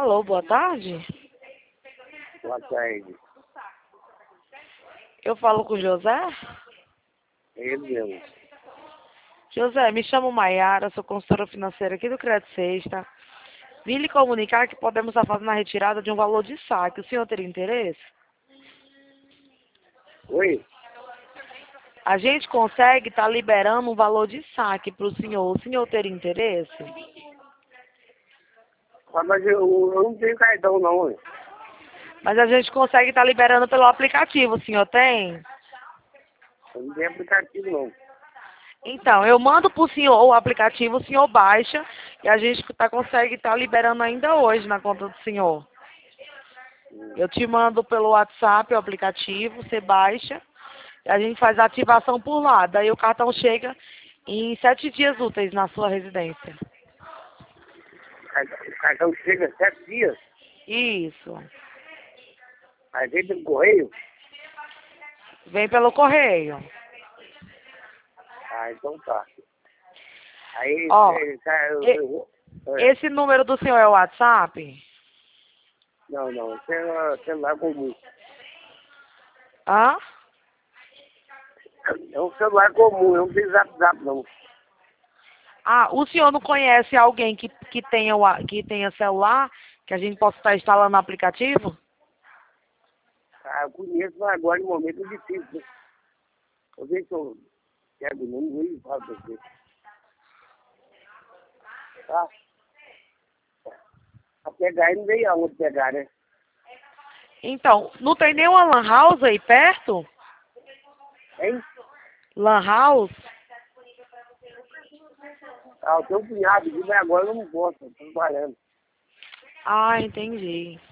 Alô, boa tarde. Boa tarde. Eu falo com o José. Ele mesmo. José, me chamo Maiara, sou consultora financeira aqui do Crédito Sexta. Vim lhe comunicar que podemos estar fazendo a retirada de um valor de saque. O senhor teria interesse? Oi? A gente consegue estar liberando um valor de saque para o senhor. O senhor teria interesse? Ah, mas eu não tenho cartão não, ué. Mas a gente consegue estar liberando pelo aplicativo. O senhor tem? Eu não tenho aplicativo não. Então, eu mando para o senhor o aplicativo, o senhor baixa e a gente consegue estar liberando ainda hoje na conta do senhor. Eu te mando pelo WhatsApp o aplicativo, você baixa e a gente faz a ativação por lá. Daí o cartão chega em 7 dias úteis na sua residência. O cartão chega 7 dias. Isso. Aí vem pelo correio. Vem pelo correio. Ah, então tá. Aí, Ó, esse esse número do senhor é o WhatsApp? não, esse é celular comum. Hã? É um celular comum, eu não tenho zap não. Ah, o senhor não conhece alguém que tenha celular, que a gente possa estar instalando o aplicativo? Ah, eu conheço, mas agora no momento é difícil, né? Eu vejo se eu pego o número e falo pra você. Tá? A pegar aí não veio aonde pegar, né? Então, não tem nenhuma lan house aí perto? Hein? Lan house? Ah, eu tenho um cunhado aqui, mas agora eu não posso, eu tô trabalhando. Ah, entendi.